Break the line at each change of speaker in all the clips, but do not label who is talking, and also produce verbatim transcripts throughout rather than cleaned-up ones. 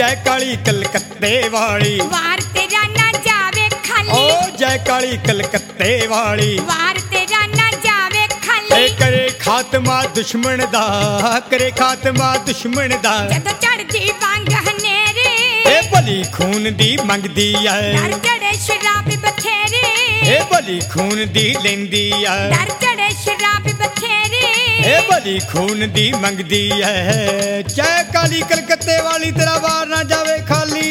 जय काली कलकत्ते वाली
वार तेरा ना जावे खाली
ओ जय काली कलकत्ते वाली
वार तेरा ना जावे
ए
खाली
करे खात्मा दुश्मन दा करे खात्मा दुश्मन दा
जदों चढ़दी वांग हनेरे
ए भली खून दी मंगदी
डर
है
चढ़े शराबी बथेरे
ए भली खून दी लेंदी है
डर चढ़े शराबी बथेरे
ए भली खून दी मंगदी है जय काली कलकत्ते वाली तेरा वार ना जावे खाली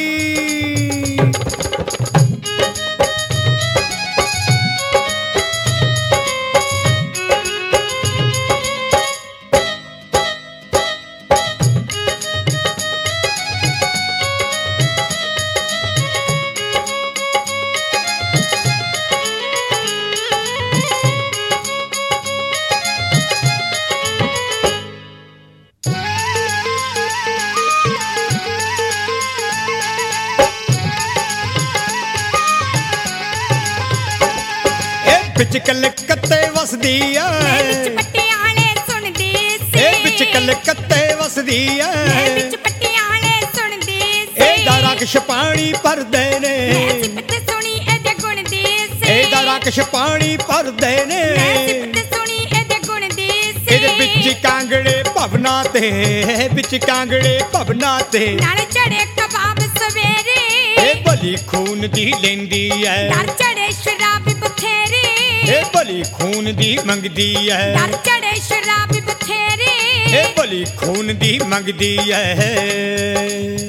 बिच कलकत्ते वसदी
मैं विच
है
पटियाले सुनदी सी
ए बिच कलकत्ते वसदी
मैं
है
विच पटियाले सुनदी सी
ए दा रक्श पानी भरदे ने
मैं सिफत सुनी एदे गुण दी सी
ए दा रक्श पानी भरदे ने
मैं सिफत सुनी एदे गुण दी सी
ਇਹਦੇ ਵਿੱਚ ਕਾਂਗੜੇ ਭਵਨਾ ਤੇ ਵਿੱਚ ਕਾਂਗੜੇ ਭਵਨਾ ਤੇ
नाल चढ़े कबाब सवेरे
ਇਹ ਭਲੀ ਖੂਨ ਦੀ ਲੈਂਦੀ ਐ
डर चढ़े शराबी बथेरे
ਇਹ ਭਲੀ ਖੂਨ ਦੀ ਮੰਗਦੀ ਐ
डर चढ़े शराबी बथेरे
ਇਹ ਭਲੀ ਖੂਨ ਦੀ ਮੰਗਦੀ ਐ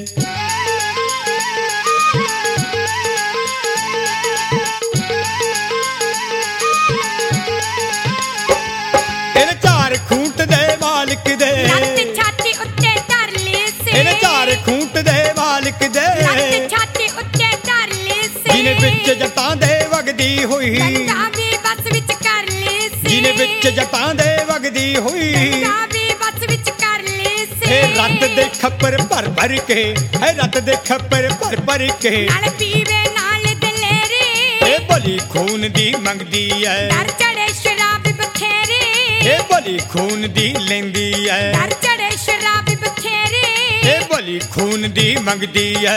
ਇਹਨੇ ਚਾਰ ਖੂੰਟ ਦੇ ਮਾਲਕ ਦੇ
ਲੱਤ ਛਾਤੀ ਉੱਤੇ ਧਰ ਲਈ ਸੀ
ਇਹਨੇ ਚਾਰ ਖੂੰਟ ਦੇ ਮਾਲਕ ਦੇ
ਲੱਤ ਛਾਤੀ ਉੱਤੇ ਧਰ ਲਈ ਸੀ
ਜਿਹਨੇ ਵਿੱਚ ਜਟਾਂ ਦੇ ਵਗਦੀ ਹੋਈ
ਗੰਗਾ ਵੀ ਬਸ ਵਿੱਚ ਕਰ ਲਈ ਸੀ
ਜਿਹਨੇ ਵਿੱਚ ਜਟਾਂ ਦੇ ਵਗਦੀ ਹੋਈ
ਗੰਗਾ ਵੀ ਬਸ ਵਿੱਚ ਕਰ ਲਈ ਸੀ
ਇਹ ਰੱਤ ਦੇ ਖੱਪਰ ਭਰ ਭਰ ਕੇ ਹੈ ਰੱਤ ਦੇ ਖੱਪਰ ਭਰ ਭਰ ਕੇ
ਨਾਲ ਪੀਵੇ ਨਾਲ ਦਲੇਰੇ
ਇਹ ਭਲੀ ਖੂਨ ਦੀ ਮੰਗਦੀ ਐ
ਡਰ ਚੜੇ ਸ਼ਰਾਬੀ ਬਥੇਰੇ
ਇਹ ਭਲੀ ਖੂਨ ਦੀ ਲੈਂਦੀ ਐ
ਡਰ ਚੜੇ ਸ਼ਰਾਬੀ ਬਥੇਰੇ
ਇਹ ਭਲੀ ਖੂਨ ਦੀ ਮੰਗਦੀ ਐ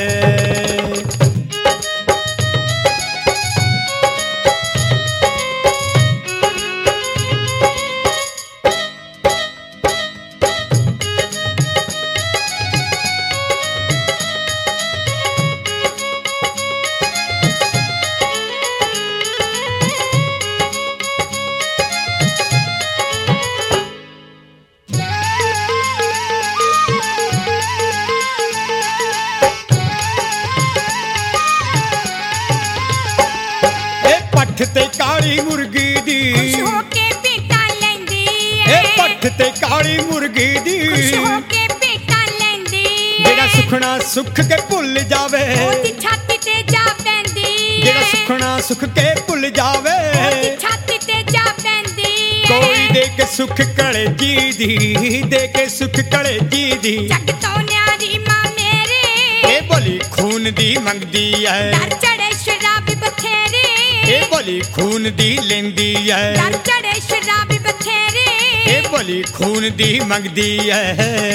ਪੱਠ ਤੇ ਕਾਲੀ ਮੁਰਗੀ ਦੀ
ਖੁਸ਼ ਹੋ ਕੇ ਭੇਟਾ ਲੈਂਦੀ ਏ
ਇਹ ਪੱਠ ਤੇ ਕਾਲੀ ਮੁਰਗੀ ਦੀ
ਖੁਸ਼ ਹੋ ਕੇ ਭੇਟਾ ਲੈਂਦੀ
ਜਿਹੜਾ ਸੁਖਣਾ ਸੁੱਖ ਕੇ ਭੁੱਲ ਜਾਵੇ
ਉਹਦੀ ਛਾਤੀ ਤੇ ਜਾ ਪੈਂਦੀ
ਜਿਹੜਾ ਸੁਖਣਾ ਸੁੱਖ ਕੇ ਭੁੱਲ ਜਾਵੇ
ਉਹਦੀ ਛਾਤੀ ਤੇ ਜਾ ਪੈਂਦੀ
ਕੋਈ ਦੇ ਕੇ ਸੁੱਖ ਕਲੇ ਜੀ ਦੀ ਦੇ ਕੇ ਸੁੱਖ ਕਲੇ ਜੀ ਦੀ
ਜੱਗ ਤੋਂ ਨਿਆਰੀ ਮਾਂ ਮੇਰੇ
ਇਹ ਭਲੀ ਖੂਨ ਦੀ ਮੰਗਦੀ ਐ
ਡਰ ਚੜੇ ਸ਼ਰਾਬੀ ਬਥੇਰੇ
ਇਹ ਭਲੀ ਖੂਨ ਦੀ ਲੈਂਦੀ ਐ
ਡਰ ਚੜੇ ਸ਼ਰਾਬੀ ਬਥੇਰੇ
ਇਹ ਭਲੀ ਖੂਨ ਦੀ ਮੰਗਦੀ ਐ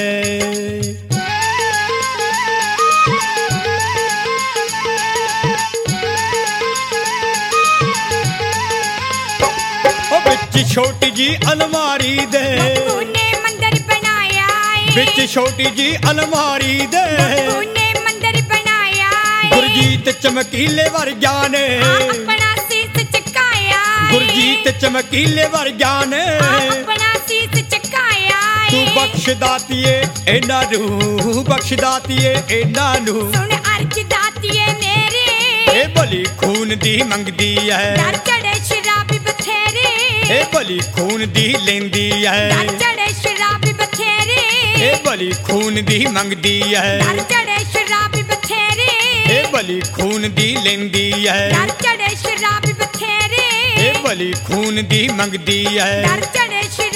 ਉਹ ਵਿੱਚ ਛੋਟੀ ਜੀ ਅਲਮਾਰੀ ਦੇ
ਉਹਨੇ ਮੰਦਰ ਬਣਾਇਆ ਏ
ਵਿੱਚ ਛੋਟੀ ਜੀ ਅਲਮਾਰੀ ਦੇ
ਉਹਨੇ ਮੰਦਰ ਬਣਾਇਆ ਏ
ਗੁਰਜੀਤ ਚਮਕੀਲੇ ਵਰਗਿਆਂ ਨੇ
ਆ ਆਪਣਾ ਸੀਸ ਚਕਾਇਆ ਏ
ਗੁਰਜੀਤ ਚਮਕੀਲੇ ਵਰਗਿਆਂ ਨੇ
ਆ ਆਪਣਾ ਸੀਸ ਚਕਾਇਆ ਏ
ਤੂੰ ਬਖਸ਼ ਦਾਤੀਏ ਇਹਨਾਂ ਨੂੰ ਬਖਸ਼ ਦਾਤੀਏ ਇਹਨਾਂ ਨੂੰ
ਸੁਣ ਅਰਜ ਦਾਤੀਏ ਮੇਰੇ
ਇਹ ਭਲੀ ਖੂਨ ਦੀ ਮੰਗਦੀ ਐ
ਡਰ ਚੜੇ ਸ਼ਰਾਬੀ ਬਥੇਰੇ
ਇਹ ਭਲੀ ਖੂਨ ਦੀ ਲੈਂਦੀ ਐ
ਡਰ ਚੜੇ ਸ਼ਰਾਬੀ ਬਥੇਰੇ
ਇਹ ਭਲੀ ਖੂਨ ਦੀ ਮੰਗਦੀ ਐ
ਡਰ ਚੜੇ ਸ਼ਰਾਬੀ ਬਥੇਰੇ
ਇਹ ਭਲੀ ਖੂਨ ਦੀ ਲੈਂਦੀ ਐ
ਡਰ ਚੜੇ ਸ਼ਰਾਬੀ ਬਥੇਰੇ
ਇਹ ਭਲੀ ਖੂਨ ਦੀ ਮੰਗਦੀ ਐ
ਡਰ ਚੜੇ